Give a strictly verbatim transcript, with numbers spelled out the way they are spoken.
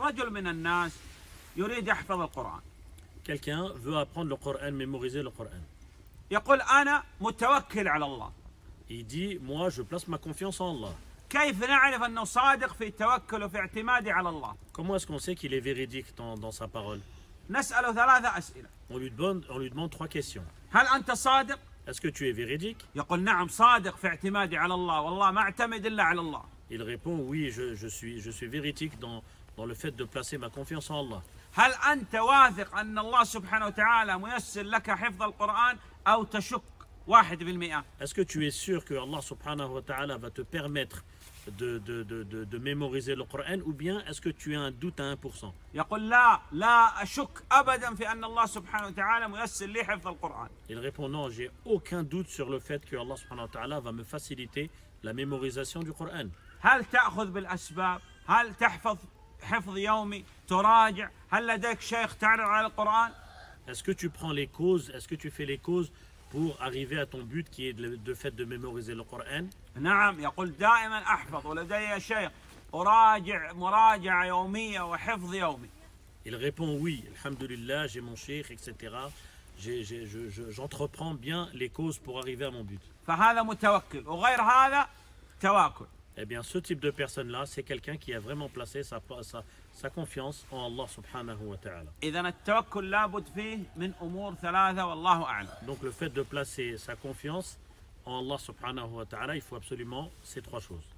رجل من الناس يريد يحفظ القرآن. Quelqu'un veut apprendre le Coran, mémoriser le Coran. يقول أنا متوكل على الله. Il dit, moi je place ma confiance en Allah. كيف نعرف أنه صادق في توكله في اعتماده على الله؟ Comment est-ce qu'on sait qu'il est véridique dans, dans sa parole? نسأله ثلاثة أسئلة. On lui demande, on lui demande trois questions. هل أنت صادق؟ Est-ce que tu es véridique? يقول نعم صادق في اعتمادي على الله والله ما اعتمد إلا على الله. Il répond, oui, je, je, suis, je suis véridique dans, dans le fait de placer ma confiance en Allah. هل أنت واثق أن الله سبحانه وتعالى ميسر لك حفظ القرآن أو تشك واحد بالمئة؟ Est-ce que tu es sûr que Allah subhanahu wa ta'ala va te permettre de, de, de, de, de mémoriser le Coran, ou bien est-ce que tu as un doute à un pour cent? يقول لا لا أشك أبدا في أن الله سبحانه وتعالى ميسر لي حفظ القرآن. Il répond, non, j'ai aucun doute sur le fait que Allah subhanahu wa ta'ala va me faciliter la mémorisation du Coran. هل تأخذ بالأسباب؟ هل تحفظ حفظ يومي؟ تراجع؟ هل لديك شيخ تعرض على القرآن؟ Est-ce que tu prends les causes, est-ce que tu fais les causes pour arriver à ton but qui est de, de fait de mémoriser le Coran? نعم يقول دائما أحفظ ولدي شيخ أراجع مراجعة يومية وحفظ يومي. Il répond, oui, alhamdulillah, j'ai mon cheikh, et cetera. J'ai, j'ai, je, je, j'entreprends bien les causes pour arriver à mon but. فهذا متوكل وغير هذا تواكل. Eh bien, ce type de personne-là, c'est quelqu'un qui a vraiment placé sa, sa, sa confiance en Allah subhanahu wa ta'ala. إذا التوكل لابد فيه من أمور ثلاثة والله أعلم. Donc, le fait de placer sa confiance en Allah subhanahu wa ta'ala, il faut absolument ces trois choses.